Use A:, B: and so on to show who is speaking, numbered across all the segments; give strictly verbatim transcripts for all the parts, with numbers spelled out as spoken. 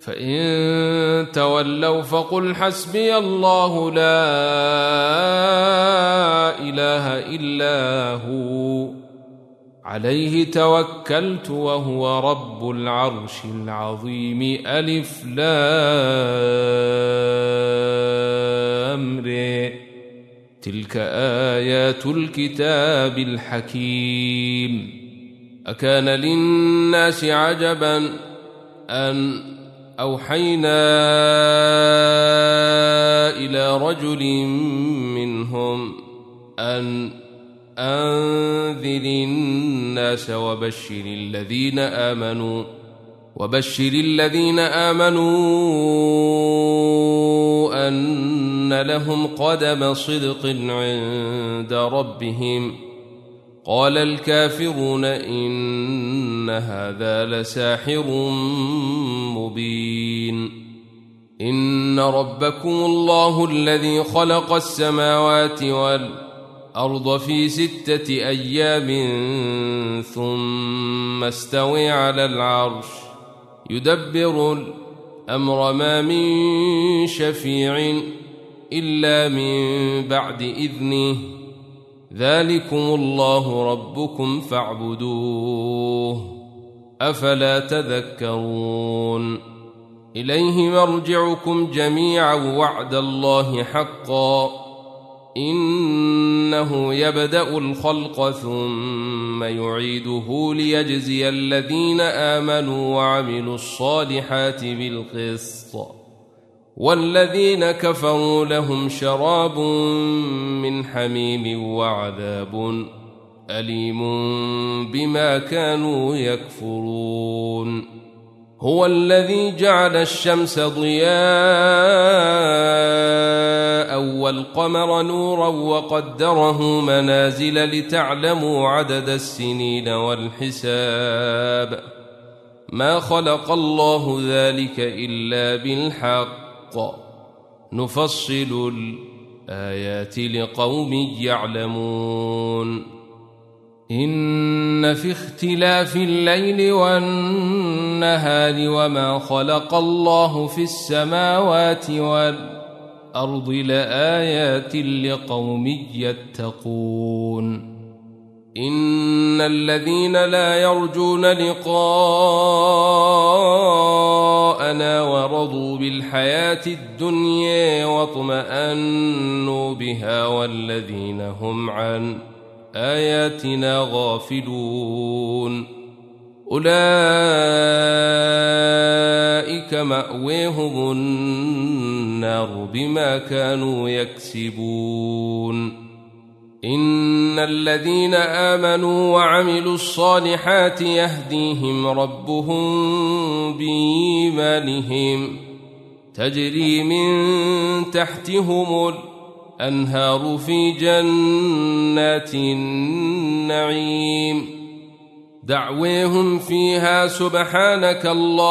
A: فإن تولوا فقل حسبي الله لا إله إلا هو عليه توكلت وهو رب العرش العظيم. ألف لام ر. تلك آيات الكتاب الحكيم. أكان للناس عجبا أن أوحينا إلى رجل منهم أن أنذر الناس وبشر الذين آمنوا وبشر الذين آمنوا أن لهم قدم صدق عند ربهم. قال الكافرون إن هذا لساحر مبين. إن ربكم الله الذي خلق السماوات والأرض في ستة أيام ثم استوى على العرش يدبر الأمر ما من شفيع إلا من بعد إذنه ذلكم الله ربكم فاعبدوه أفلا تذكرون. إليه مرجعكم جميعا وعد الله حقا إنه يبدأ الخلق ثم يعيده ليجزي الذين آمنوا وعملوا الصالحات بالقسط والذين كفروا لهم شراب من حميم وعذاب أليم بما كانوا يكفرون. هو الذي جعل الشمس ضياء والقمر نورا وقدره منازل لتعلموا عدد السنين والحساب ما خلق الله ذلك إلا بالحق نفصل الآيات لقوم يعلمون. إن في اختلاف الليل والنهار وما خلق الله في السماوات والأرض لآيات لقوم يتقون. إن الذين لا يرجون لقاءنا ورضوا بالحياة الدنيا واطمأنوا بها والذين هم عن آياتنا غافلون أولئك مأويهم النار بما كانوا يكسبون. إن الذين آمنوا وعملوا الصالحات يهديهم ربهم بإيمانهم تجري من تحتهم الأنهار في جنات النعيم دعويهم فيها سبحانك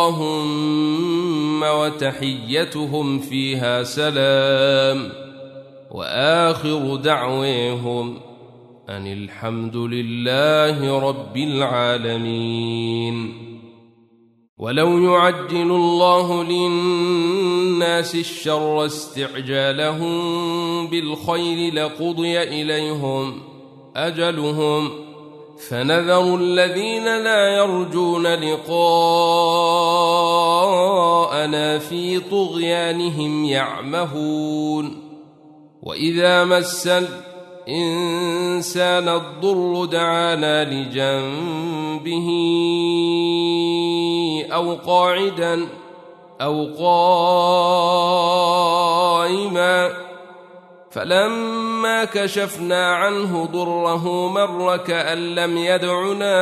A: اللهم وتحيتهم فيها سلام وآخر دعويهم أن الحمد لله رب العالمين. ولو يعجل الله للناس الشر استعجالهم بالخير لقضي إليهم أجلهم فنذر الذين لا يرجون لقاءنا في طغيانهم يعمهون. وإذا مس الإنسان الضر دعانا لجنبه أو قاعدا أو قائما فلما كشفنا عنه ضره مر كأن لم يدعنا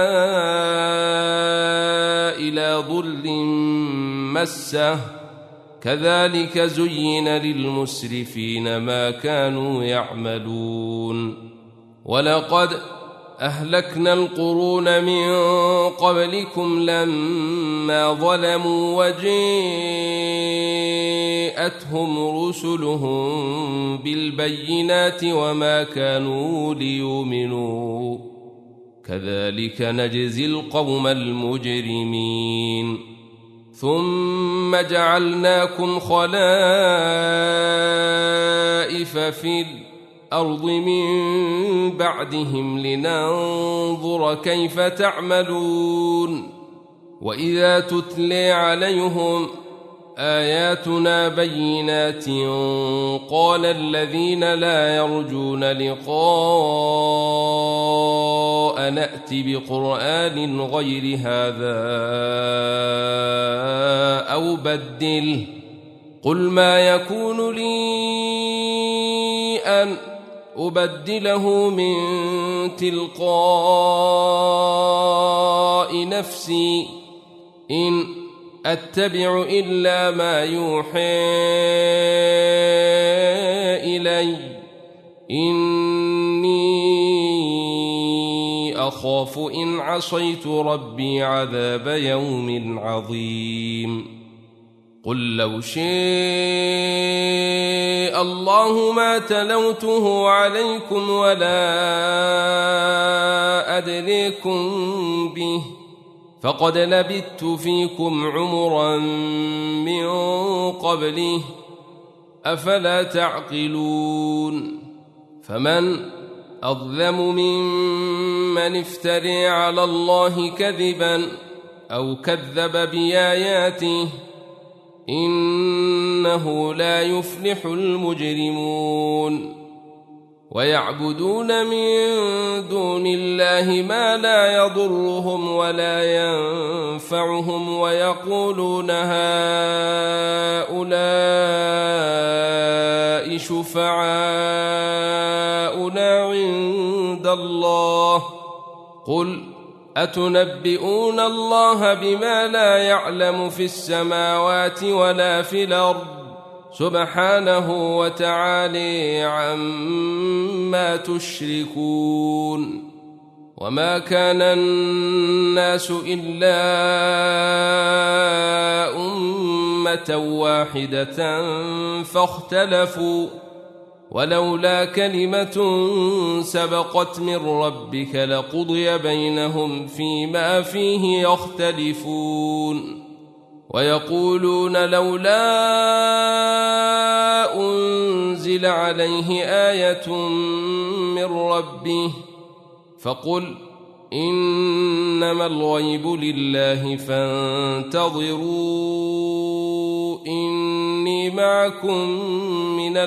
A: إلى ضر مسه كذلك زين للمسرفين ما كانوا يعملون. ولقد أهلكنا القرون من قبلكم لما ظلموا وجاءتهم رسلهم بالبينات وما كانوا ليؤمنوا كذلك نجزي القوم المجرمين. ثم جعلناكم خلائف في الأرض من بعدهم لننظر كيف تعملون وإذا تتلي عليهم آياتنا بينات قال الذين لا يرجون لقاء نأت بقرآن غير هذا أو بدله قل ما يكون لي أن أبدله من تلقاء نفسي إن أتبع إلا ما يوحى إلي إني أخاف إن عصيت ربي عذاب يوم عظيم قل لو شاء الله ما تلوته عليكم ولا أدريكم به فقد لبثت فيكم عمرا من قبله أفلا تعقلون فمن أظلم ممن افترى على الله كذبا أو كذب بآياته إنه لا يفلح المجرمون ويعبدون من دون الله ما لا يضرهم ولا ينفعهم ويقولون هؤلاء شفعاؤنا عند الله قل أتنبئون الله بما لا يعلم في السماوات ولا في الأرض سبحانه وتعالى عما تشركون وما كان الناس إلا أمة واحدة فاختلفوا ولولا كلمة سبقت من ربك لقضي بينهم فيما فيه يختلفون ويقولون لولا أنزل عليه آية من ربه فقل إنما الغيب لله فانتظروا إني معكم من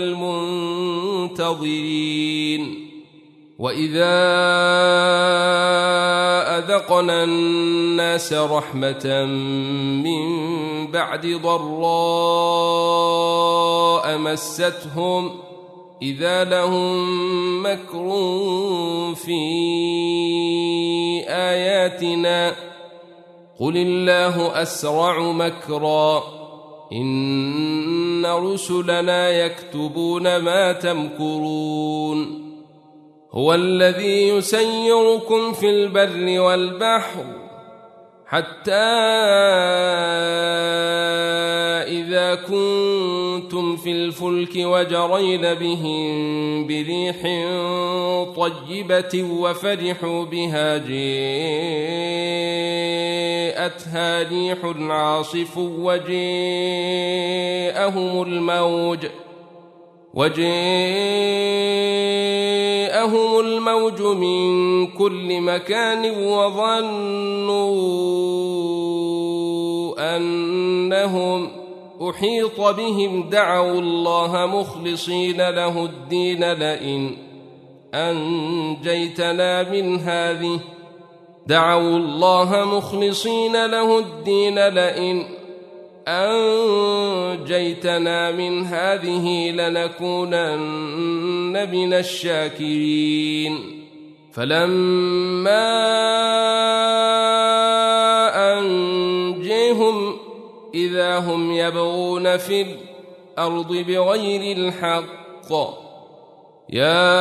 A: المنتظرين وإذا أذقنا الناس رحمة من بعد ضراء مستهم إذا لهم مكر في آياتنا قل الله أسرع مكرا إن رسلنا يكتبون ما تمكرون هو الذي يسيركم في البر والبحر حتى إذا كنتم في الفلك وجرين بهم بريح طيبة وفرحوا بها جاءتها ريح عاصف وجاءهم الموج وجاءهم الموج من كل مكان وظنوا أنهم أحيط بهم دعوا الله مخلصين له الدين لئن أنجيتنا من هذه دعوا الله مخلصين له الدين لئن أنجيتنا من هذه لنكونن من الشاكرين فلما أنجيهم إذا هم يبغون في الأرض بغير الحق يا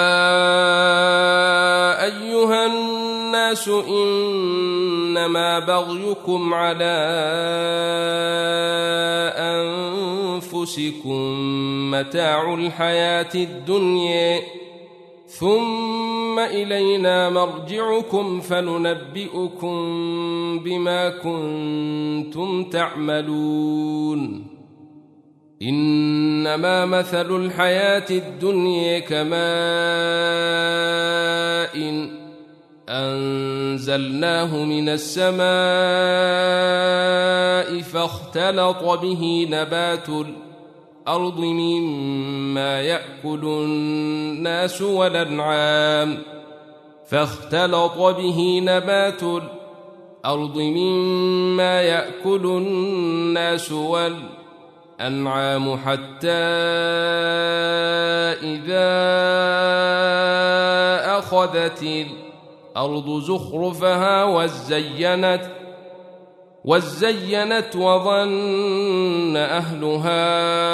A: أيها الناس إنما بغيكم على أنفسكم متاع الحياة الدنيا ثم ثم إلينا مرجعكم فننبئكم بما كنتم تعملون إنما مثل الحياة الدنيا كماء أنزلناه من السماء فاختلط به نبات الأرض مما يأكل الناس والأنعام فاختلط به نبات الأرض مما يأكل الناس والأنعام حتى إذا أخذت الأرض زخرفها وزينت وزينت وظن أهلها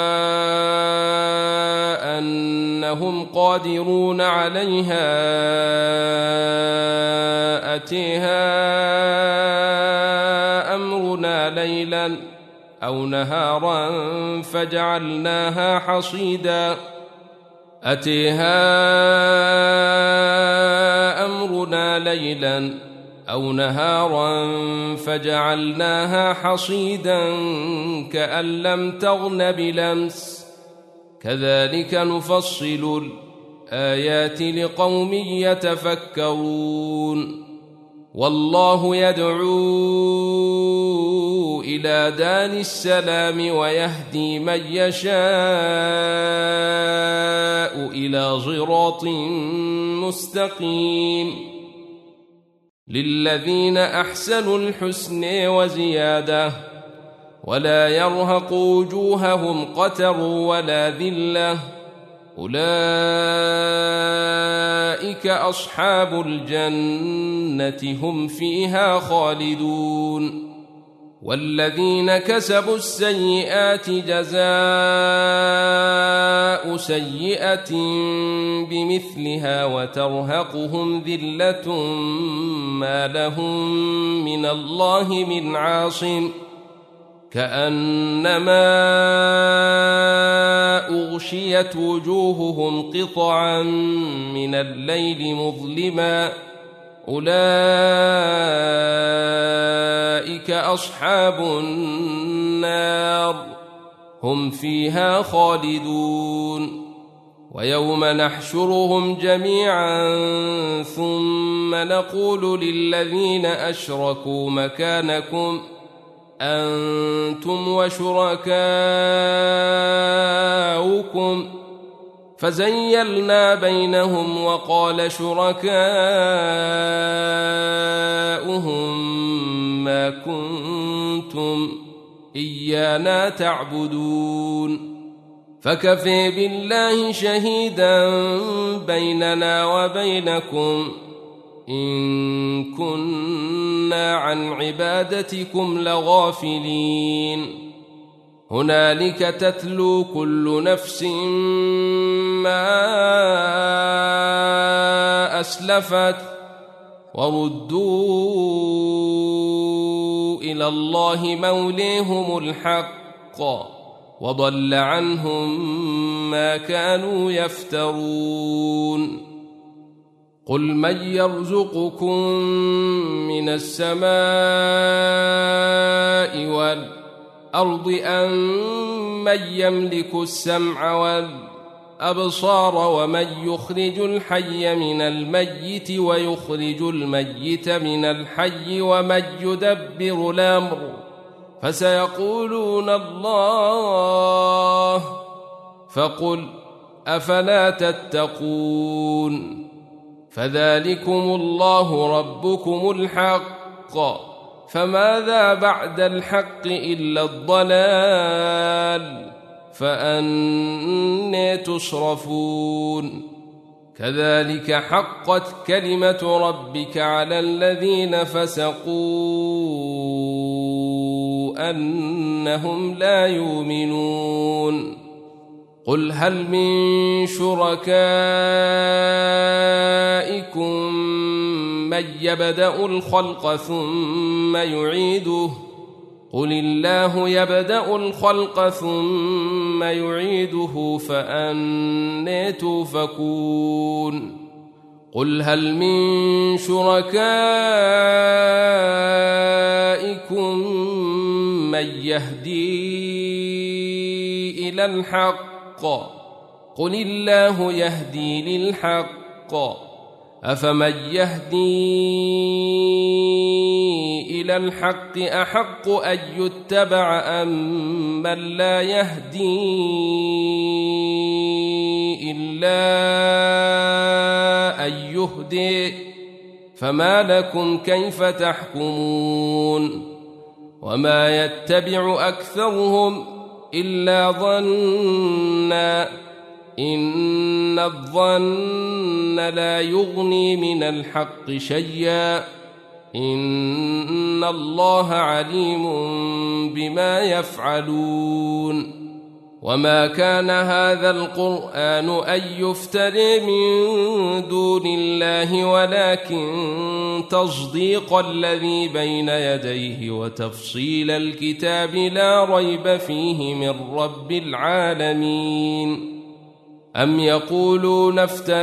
A: أنهم قادرون عليها أتيها أمرنا ليلا أو نهارا فجعلناها حصيدا أتيها أمرنا ليلا أو نهارا فجعلناها حصيدا كأن لم تغن بلمس كذلك نفصل الآيات لقوم يتفكرون والله يدعو إلى دار السلام ويهدي من يشاء إلى صراط مستقيم للذين أحسنوا الحسن وزيادة ولا يرهق وجوههم قتر ولا ذلة أولئك أصحاب الجنة هم فيها خالدون والذين كسبوا السيئات جزاء سيئة بمثلها وترهقهم ذلة ما لهم من الله من عاصم كأنما أغشيت وجوههم قطعا من الليل مظلما أولئك أصحاب النار هم فيها خالدون ويوم نحشرهم جميعا ثم نقول للذين أشركوا مكانكم أنتم وشركاؤكم فزيلنا بينهم وقال شركاؤهم ما كنتم إيانا تعبدون فكفى بالله شهيدا بيننا وبينكم إن كنا عن عبادتكم لغافلين هنالك تتلو كل نفس ما أسلفت وردوا إلى الله موليهم الحق وضل عنهم ما كانوا يفترون قل من يرزقكم من السماء والأرض أم من يملك السمع والأبصار ومن يخرج الحي من الميت ويخرج الميت من الحي ومن يدبر الأمر فسيقولون الله فقل أفلا تتقون فذلكم الله ربكم الحق فماذا بعد الحق إلا الضلال فأنى تصرفون كذلك حقت كلمة ربك على الذين فسقوا أنهم لا يؤمنون قل هل من شركائكم من يبدأ الخلق ثم يعيده قل الله يبدأ الخلق ثم يعيده فأنى تؤفكون قل هل من شركائكم من يهدي إلى الحق قل الله يهدي للحق أفمن يهدي إلى الحق أحق أن يتبع أم من لا يهدي إلا أن يهدي فما لكم كيف تحكمون وما يتبع أكثرهم إلا ظنا إن الظن لا يغني من الحق شيئا إن الله عليم بما يفعلون وما كان هذا القرآن أن يفترى من دون الله ولكن تصديق الذي بين يديه وتفصيل الكتاب لا ريب فيه من رب العالمين أم يقولون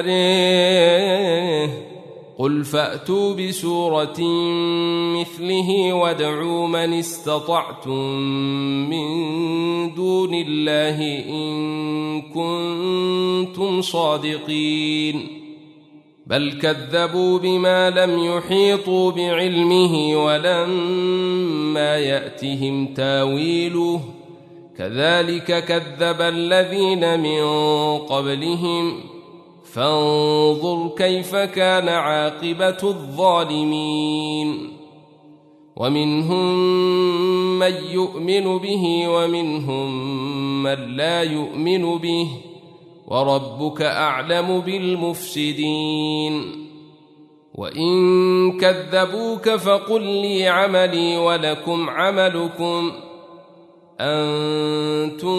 A: افتريه قل فأتوا بسورة مثله وادعوا من استطعتم من دون الله إن كنتم صادقين بل كذبوا بما لم يحيطوا بعلمه ولما يأتهم تاويله كذلك كذب الذين من قبلهم فانظر كيف كان عاقبة الظالمين ومنهم من يؤمن به ومنهم من لا يؤمن به وربك أعلم بالمفسدين وإن كذبوك فقل لي عملي ولكم عملكم أنتم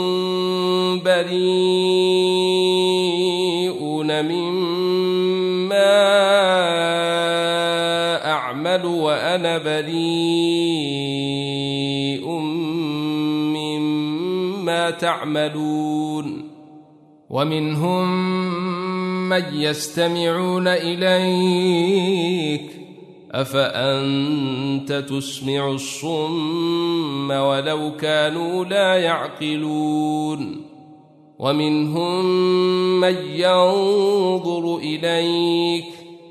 A: بريئون مما أعمل وأنا بريء مما تعملون ومنهم من يستمعون إليك أفأنت تسمع الصم ولو كانوا لا يعقلون ومنهم من ينظر إليك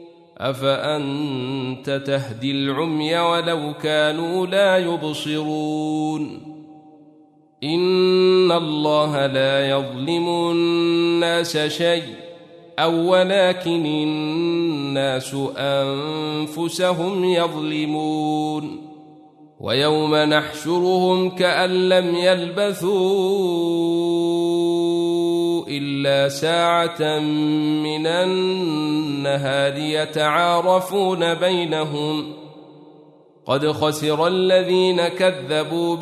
A: أفأنت تهدي العمي ولو كانوا لا يبصرون إن الله لا يظلم الناس شيء أو ولكن الناس أنفسهم يظلمون ويوم نحشرهم كأن لم يلبثوا إلا ساعة من النهار يتعارفون بينهم قد خسر الذين كذبوا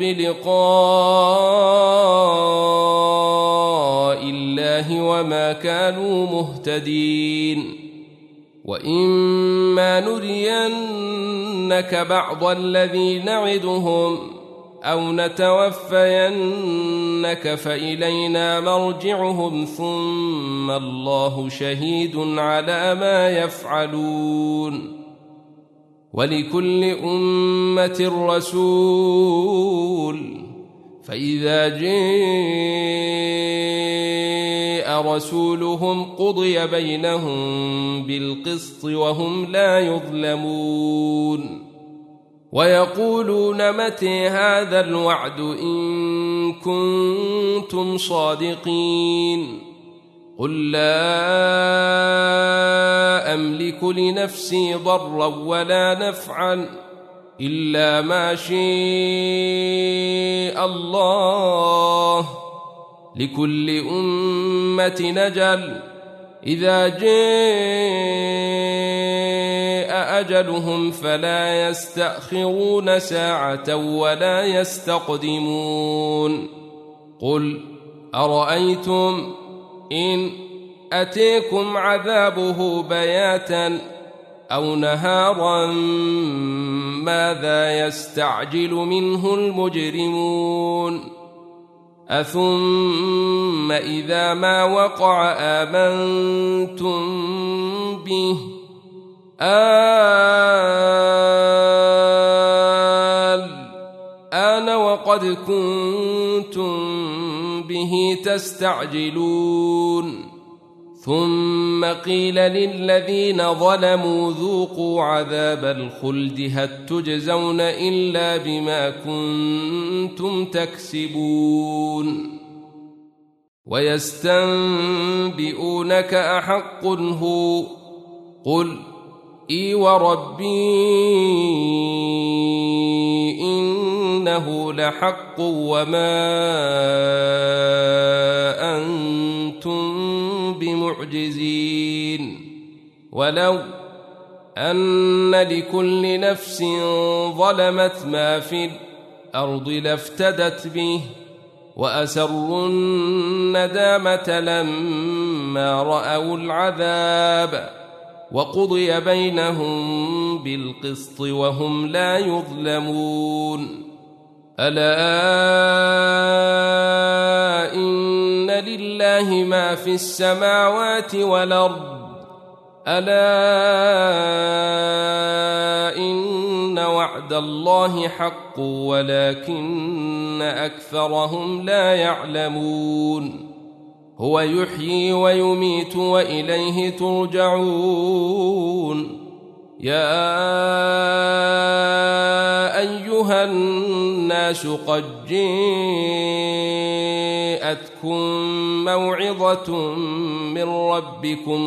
A: بلقاء الله وما كانوا مهتدين وإما نرينك بعض الذي نعدهم أو نتوفينك فإلينا مرجعهم ثم الله شهيد على ما يفعلون ولكل أمة رسول فإذا جاء رسولهم قضي بينهم بالقسط وهم لا يظلمون ويقولون متى هذا الوعد إن كنتم صادقين قل لا أملك لنفسي ضرا ولا نفعا إلا ما شاء الله لكل أمة نجل إذا جاء أجلهم فلا يستأخرون ساعة ولا يستقدمون قل أرأيتم إن أتيكم عذابه بياتا أو نهارا ماذا يستعجل منه المجرمون أثم إذا ما وقع آمنتم به الآن وقد كنتم به تستعجلون ثم قيل للذين ظلموا ذوقوا عذاب الخلد هل تجزون إلا بما كنتم تكسبون ويستنبئونك أحق هو قل إي وربي إنه لحق وما أنتم بمعجزين ولو أن لكل نفس ظلمت ما في الأرض لافتدت به وأسروا الندامة لما رأوا العذاب وقضي بينهم بالقسط وهم لا يظلمون ألا إن لله ما في السماوات والأرض ألا إن وعد الله حق ولكن أكثرهم لا يعلمون هو يحيي ويميت وإليه ترجعون يا أيها الناس قد جاءتكم موعظة من ربكم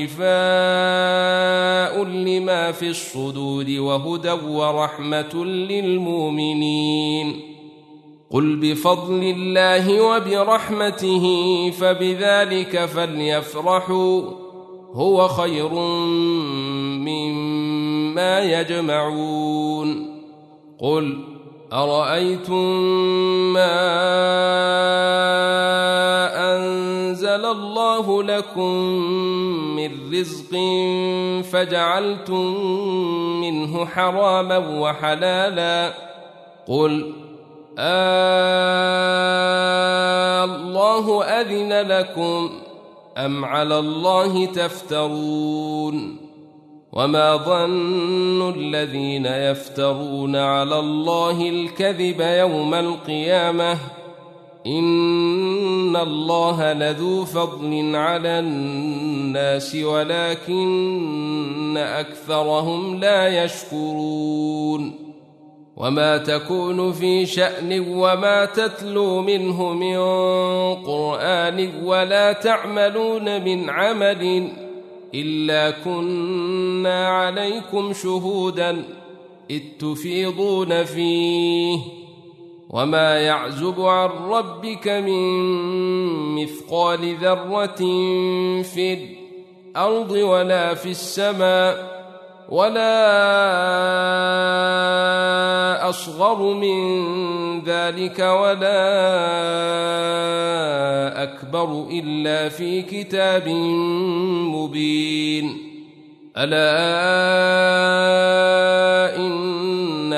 A: وشفاء لما في الصدور وهدى ورحمة للمؤمنين قل بفضل الله وبرحمته فبذلك فليفرحوا هو خير مما يجمعون قل أرأيتم ما أنزل الله لكم من رزق فجعلتم منه حراما وحلالا قل آه الله أذن لكم أم على الله تفترون وما ظن الذين يفترون على الله الكذب يوم القيامة إن الله لذو فضل على الناس ولكن أكثرهم لا يشكرون وما تكون في شأن وما تتلو منه من قرآن ولا تعملون من عمل إلا كنا عليكم شهودا إذ تفيضون فيه وما يعزب عن ربك من مثقال ذرة في الأرض ولا في السماء ولا أصغر من ذلك ولا أكبر إلا في كتاب مبين ألا إن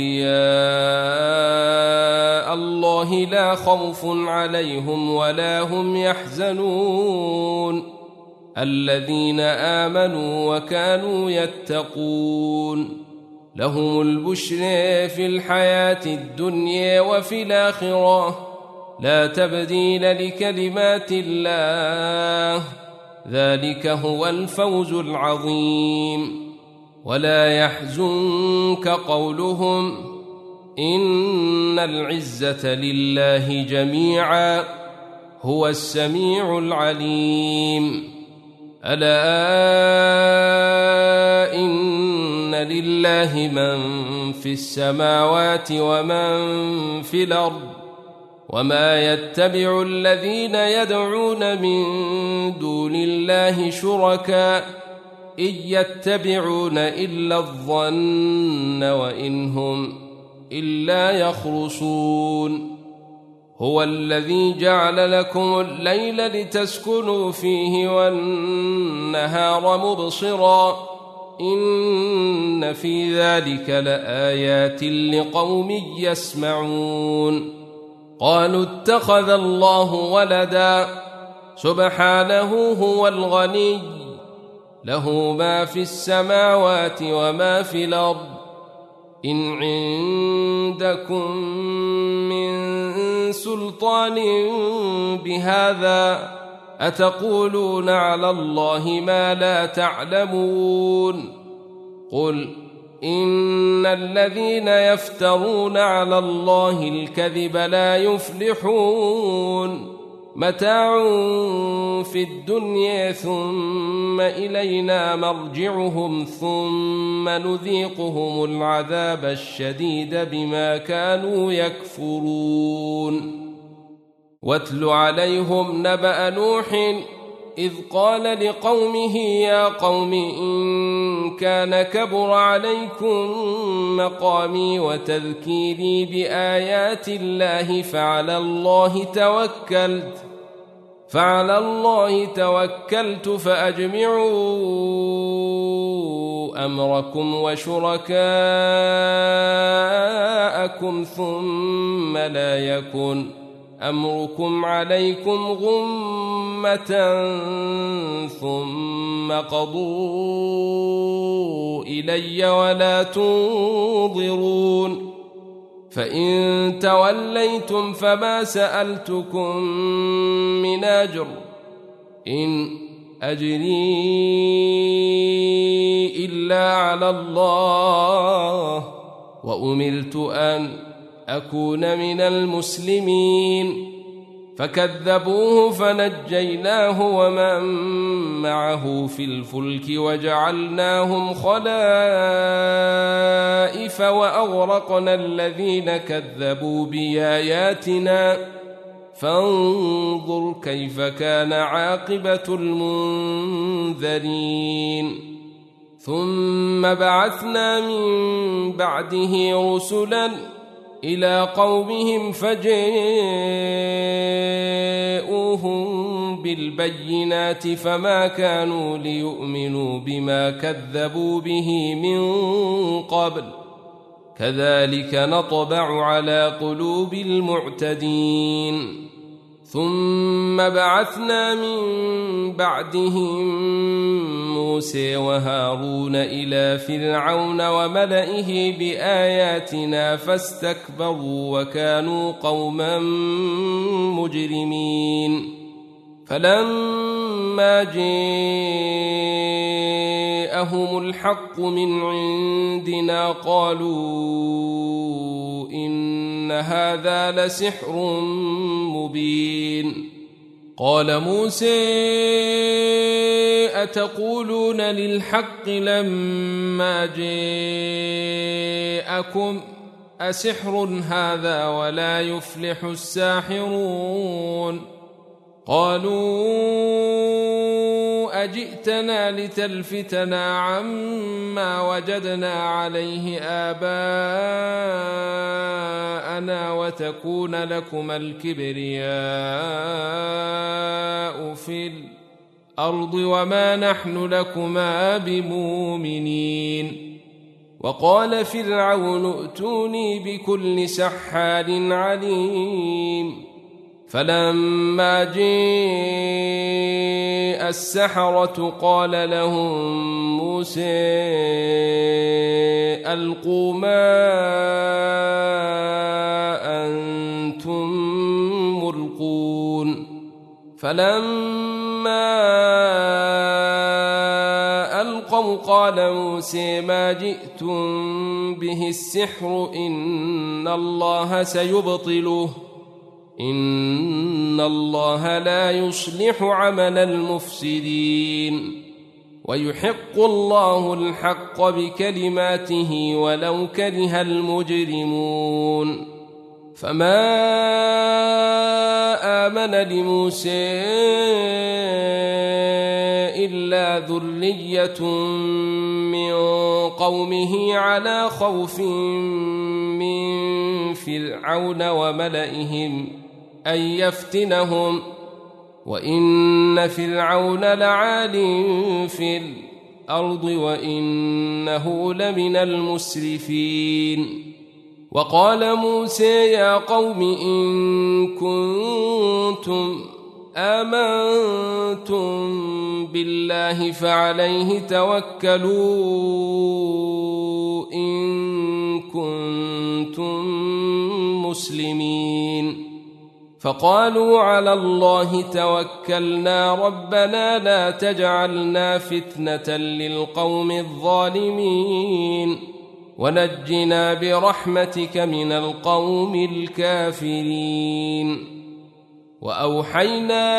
A: أولياء الله لا خوف عليهم ولا هم يحزنون الذين آمنوا وكانوا يتقون لهم البشر في الحياة الدنيا وفي الآخرة لا تبديل لكلمات الله ذلك هو الفوز العظيم ولا يحزنك قولهم إن العزة لله جميعا هو السميع العليم ألا إن لله من في السماوات ومن في الأرض وما يتبع الذين يدعون من دون الله شركاء إن يتبعون إلا الظن وإن هم إلا يخرصون هو الذي جعل لكم الليل لتسكنوا فيه والنهار مبصرا إن في ذلك لآيات لقوم يسمعون قالوا اتخذ الله ولدا سبحانه هو الغني له ما في السماوات وما في الأرض إن عندكم من سلطان بهذا أتقولون على الله ما لا تعلمون قل إن الذين يفترون على الله الكذب لا يفلحون متاع في الدنيا ثم إلينا مرجعهم ثم نذيقهم العذاب الشديد بما كانوا يكفرون واتل عليهم نبأ نوح إذ قال لقومه يا قوم إن كان كبر عليكم مقامي وتذكيري بآيات الله فعلى الله توكلت فعلى الله توكلت فأجمعوا أمركم وشركاءكم ثم لا يكن أمركم عليكم غمة ثم قضوا إلي ولا تنظرون فإن توليتم فما سألتكم من أجر إن أجري إلا على الله وأمرت أن أكون من المسلمين فكذبوه فنجيناه ومن معه في الفلك وجعلناهم خلائف وأغرقنا الذين كذبوا بآياتنا فانظر كيف كان عاقبة المنذرين ثم بعثنا من بعده رسلا إلى قومهم فجاءوهم بالبينات فما كانوا ليؤمنوا بما كذبوا به من قبل كذلك نطبع على قلوب المعتدين ثم بعثنا من بعدهم موسى وهارون إلى فرعون وملئه بآياتنا فاستكبروا وكانوا قوما مجرمين فلما جاءهم الحق من عندنا قالوا إن هذا لسحر مبين قال موسى أتقولون للحق لما جاءكم أسحر هذا ولا يفلح الساحرون قالوا أجئتنا لتلفتنا عما وجدنا عليه آباءنا وتكون لكما الكبرياء في الأرض وما نحن لكما بمؤمنين وقال فرعون ائتوني بكل سحار عليم فلما جاء السحرة قال لهم موسى ألقوا ما أنتم ملقون فلما ألقوا قال موسى ما جئتم به السحر إن الله سيبطله إن الله لا يصلح عمل المفسدين ويحق الله الحق بكلماته ولو كره المجرمون فما آمن لموسى إلا ذرية من قومه على خوف من فرعون وملئهم أن يفتنهم وإن فرعون لعال في الأرض وإنه لمن المسرفين وقال موسى يا قوم إن كنتم آمنتم بالله فعليه توكلوا إن كنتم مسلمين فقالوا على الله توكلنا ربنا لا تجعلنا فتنة للقوم الظالمين ونجنا برحمتك من القوم الكافرين وأوحينا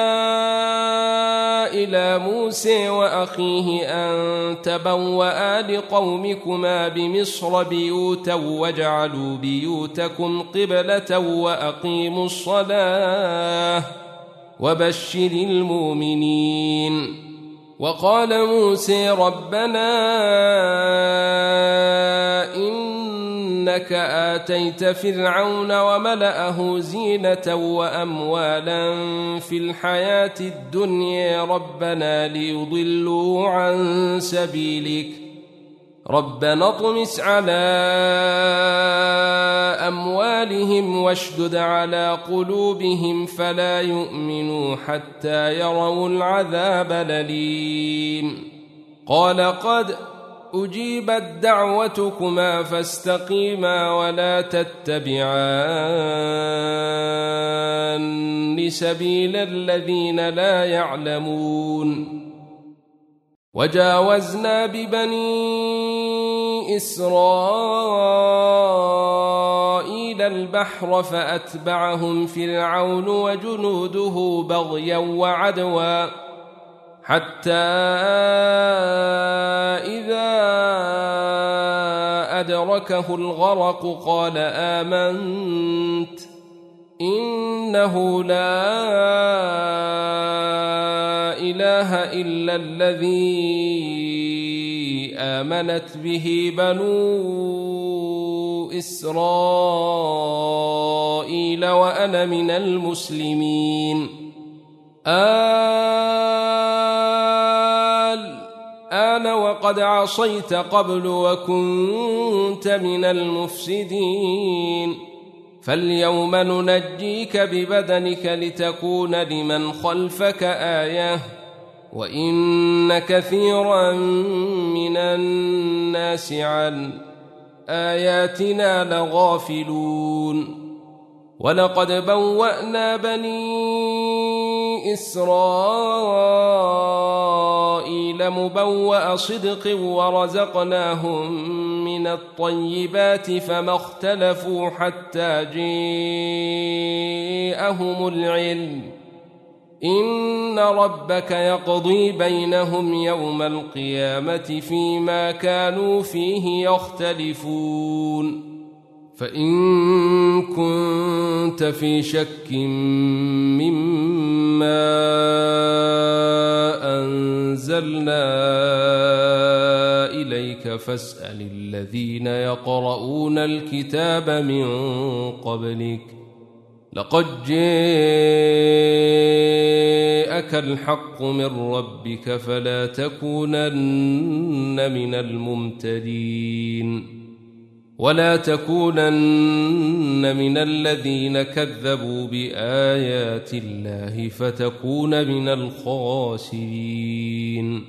A: إلى موسى وأخيه أن تبوأ لقومكما بمصر بيوتا واجعلوا بيوتكم قبلة وأقيموا الصلاة وبشر المؤمنين وقال موسى ربنا إنك آتيت فرعون وملأه زينة وأموالا في الحياة الدنيا ربنا ليضلوا عن سبيلك ربنا اطمس على أموالهم واشدد على قلوبهم فلا يؤمنوا حتى يروا العذاب الأليم قال قد أجيبت دعوتكما فاستقيما ولا تتبعان سبيل الذين لا يعلمون وجاوزنا ببني إسرائيل البحر فأتبعهم فرعون وجنوده بغيا وعدوا حتى إذا أدركه الغرق قال آمنت إنه لا إله إلا الذي آمنت به بنو إسرائيل وأنا من المسلمين الآن وقد عصيت قبل وكنت من المفسدين فاليوم ننجيك ببدنك لتكون لمن خلفك آية وإن كثيرا من الناس عن آياتنا لغافلون ولقد بوأنا بني إسرائيل مبوأ صدق ورزقناهم من الطيبات فما اختلفوا حتى جاءهم العلم إن ربك يقضي بينهم يوم القيامة فيما كانوا فيه يختلفون فإن كنت في شك مما أنزلنا إليك فاسأل الذين يقرؤون الكتاب من قبلك لقد جاءك الحق من ربك فلا تكونن من الممتدين ولا تكونن من الذين كذبوا بآيات الله فتكون من الخاسرين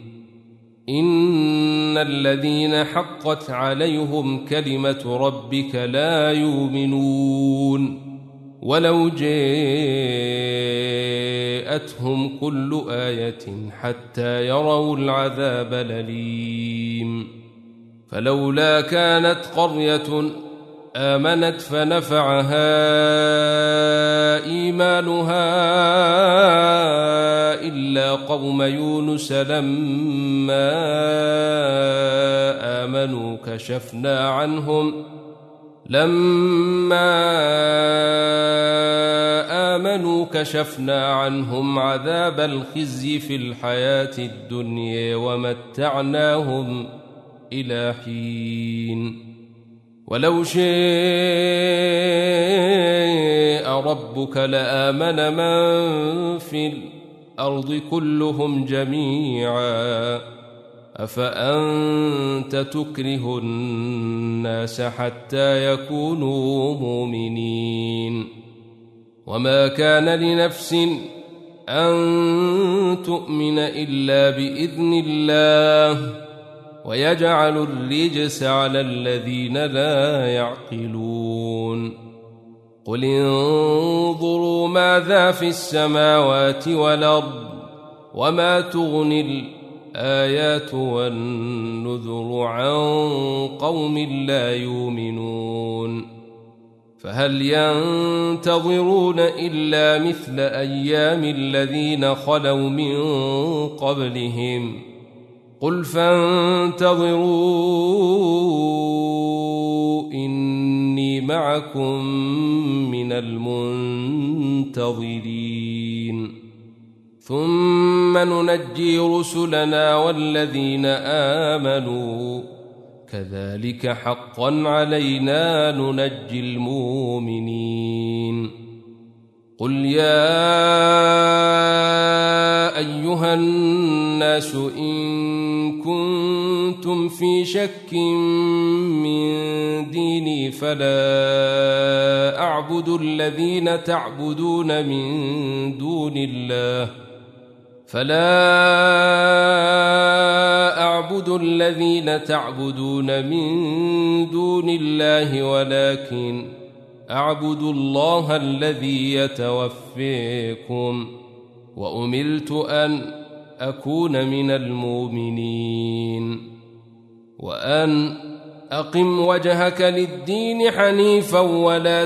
A: إن الذين حقت عليهم كلمة ربك لا يؤمنون ولو جاءتهم كل آية حتى يروا العذاب الأليم فلولا كانت قرية آمنت فنفعها إيمانها إلا قوم يونس لما آمنوا كشفنا عنهم لما آمنوا كشفنا عنهم عذاب الخزي في الحياة الدنيا ومتعناهم إلى حين ولو شاء ربك لآمن من في الأرض كلهم جميعا أفأنت تكره الناس حتى يكونوا مؤمنين وما كان لنفس أن تؤمن إلا بإذن الله ويجعل الرجس على الذين لا يعقلون قل انظروا ماذا في السماوات والأرض وما تغني الآيات والنذر عن قوم لا يؤمنون فهل ينتظرون إلا مثل أيام الذين خلوا من قبلهم قل فانتظروا إني معكم من المنتظرين ثم ننجي رسلنا والذين آمنوا كذلك حقا علينا ننجي المؤمنين قل يا أيها الناس إن كنتم في شك من ديني فلا أعبد الذين تعبدون من دون الله فلا أعبد الذين تعبدون من دون الله ولكن أعبد الله الذي يتوفيكم وأمرت أن أكون من المؤمنين وأن أقم وجهك للدين حنيفا ولا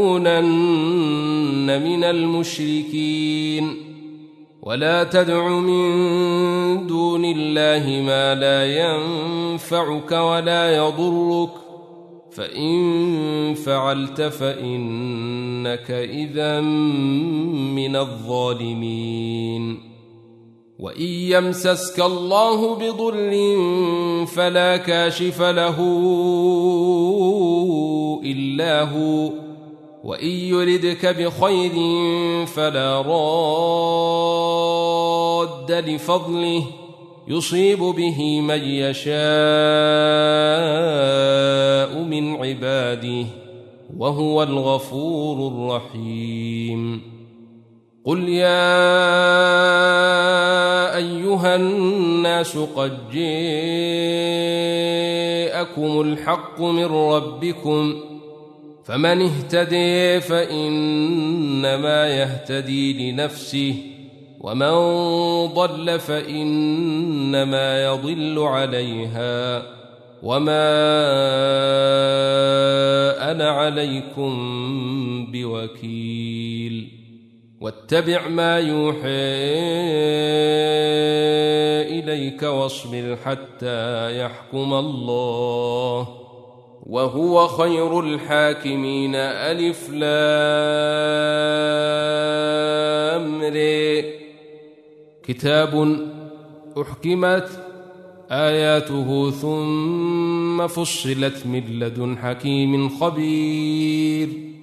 A: تكونن من المشركين ولا تدع من دون الله ما لا ينفعك ولا يضرك فإن فعلت فإنك إذا من الظالمين وإن يمسسك الله بضر فلا كاشف له إلا هو وإن يردك بخير فلا راد لفضله يصيب به من يشاء من عباده وهو الغفور الرحيم قل يا أيها الناس قد جاءكم الحق من ربكم فمن اهتدي فإنما يهتدي لنفسه ومن ضل فإنما يضل عليها وما أنا عليكم بوكيل واتبع ما يوحى إليك واصبر حتى يحكم الله وهو خير الحاكمين ألف لام ر كتاب أحكمت آياته ثم فصلت من لدن حكيم خبير